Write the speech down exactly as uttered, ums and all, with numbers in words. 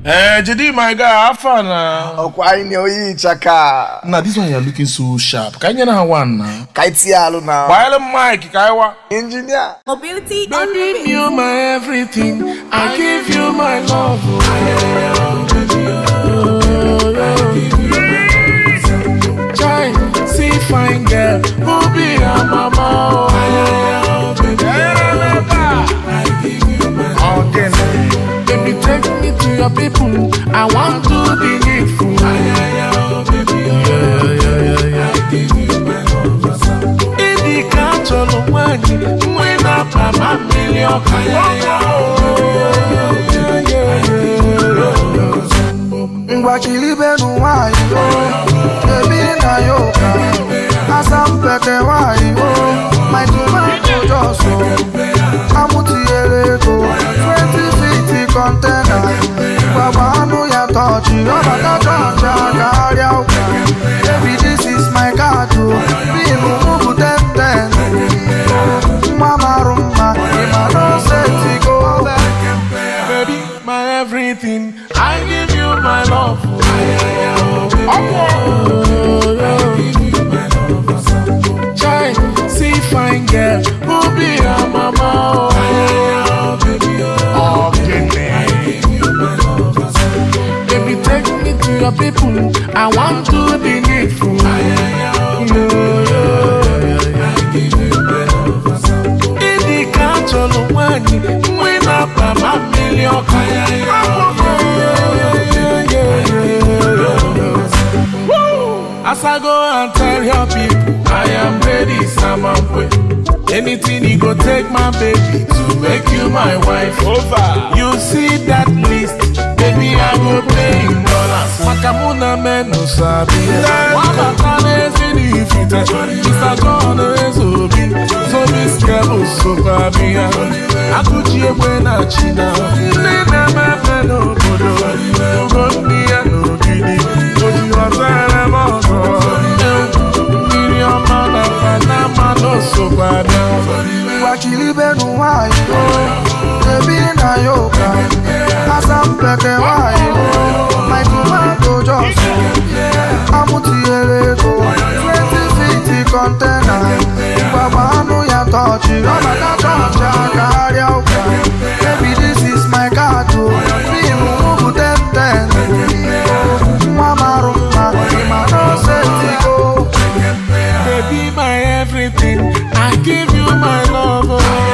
Eh, Jedi, my guy, have fun now. Oh, why no you chaka? Now this one you're looking so sharp. Can you know one now? Kaiti alu now. Why the mic, Kaiwa? Engineer. Mobility. Baby, you're my everything. I give you my love. Oh, Chai, see fine girl, who be a mama? Baby, take me to your people. I want to be needful. In the country, when I pay my million, Ngwachilibe nuwai o, ebi na yoka, asampeke wai o, my tomato joso, amuti elego, twenty fifty container, baba anu ya tochi, oba ta tocha kari auka, baby this is my card o, bimu mugu ten ten, mama rumba, ima no seti go, baby, my everything. I give you my love. Chai, see fine girl, who be a mama? Baby, take me to your people. I want to be needful. In the country, when I pay my million. As I go and tell your people, I am ready, Samamwe. Anything you go take my baby to make you my wife. Over. You see that list, baby, I go pay in dollars. Makamuna menu sabi. Waka kane zini fita. Mister John Ezobi. So this girl so babia. Akuchi ebwena china. Nene mepe no bodo. Ugo niya no gidi. Oji wazere mozo. Miriam mana panama no so babia. Ngwachilibe nuwai o, ebi na yoka, asampeke wai o, my tomato joso, amuti elego, twenty fifty container, baba anu ya tochi, oba ta tocha kari auka, baby this is my card o, bimu mugu ten ten, mama rumba, ima no seti go. Baby, my everything. I give you my love.